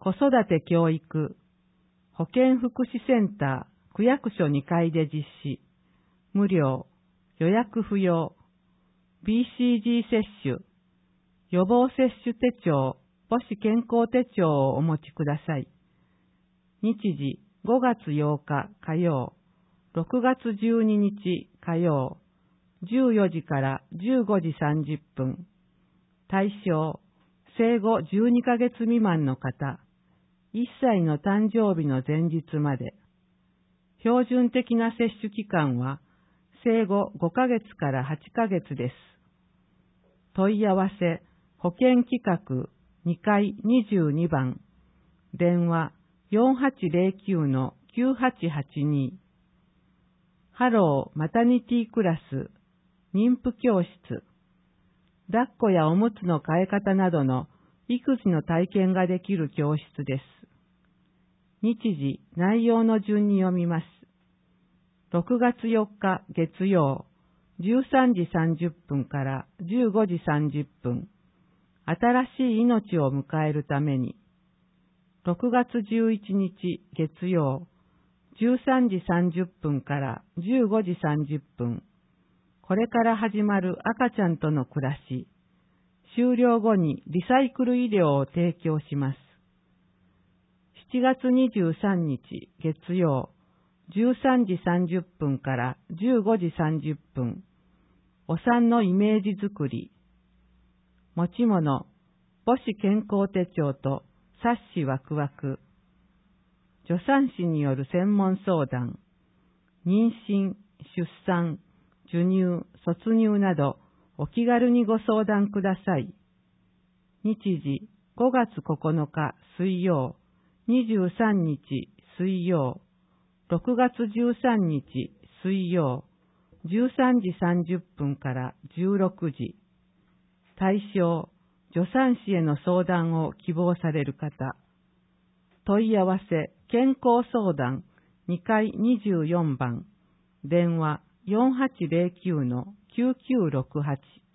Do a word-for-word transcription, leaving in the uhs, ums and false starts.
子育て教育、保健福祉センター、区役所にかいで実施、無料、予約不要、ビーシージー 接種、予防接種手帳、母子健康手帳をお持ちください。日時ごがつようか火曜、ろくがつじゅうににち火曜、じゅうよじからじゅうごじさんじゅっぷん。対象、生後じゅうにかげつ未満の方、いっさいの誕生日の前日まで。標準的な接種期間は、生後ごかげつからはちかげつです。問い合わせ、保健企画にかいにじゅうにばん、電話 よんはちゼロきゅう のきゅうはちはちに。ハローマタニティクラス、妊婦教室、抱っこやおむつの替え方などの育児の体験ができる教室です。日時、内容の順に読みます。ろくがつよっか月曜、じゅうさんじさんじゅっぷんからじゅうごじさんじゅっぷん、新しい命を迎えるために。ろくがつじゅういちにち月曜、じゅうさんじさんじゅっぷんからじゅうごじさんじゅっぷん、これから始まる赤ちゃんとの暮らし、終了後にリサイクル医療を提供します。しちがつにじゅうさんにち月曜、じゅうさんじさんじゅっぷんからじゅうごじさんじゅっぷん、お産のイメージ作り、持ち物、母子健康手帳と冊子ワクワク、助産師による専門相談、妊娠、出産、授乳、卒乳などお気軽にご相談ください。日時ごがつここのか水曜、にじゅうさんにち水曜、ろくがつじゅうさんにち水曜、じゅうさんじさんじゅっぷんからじゅうろくじ。対象、助産師への相談を希望される方。問い合わせ、健康相談にかいにじゅうよんばん、電話 よんはちゼロきゅう のきゅうきゅうろくはち。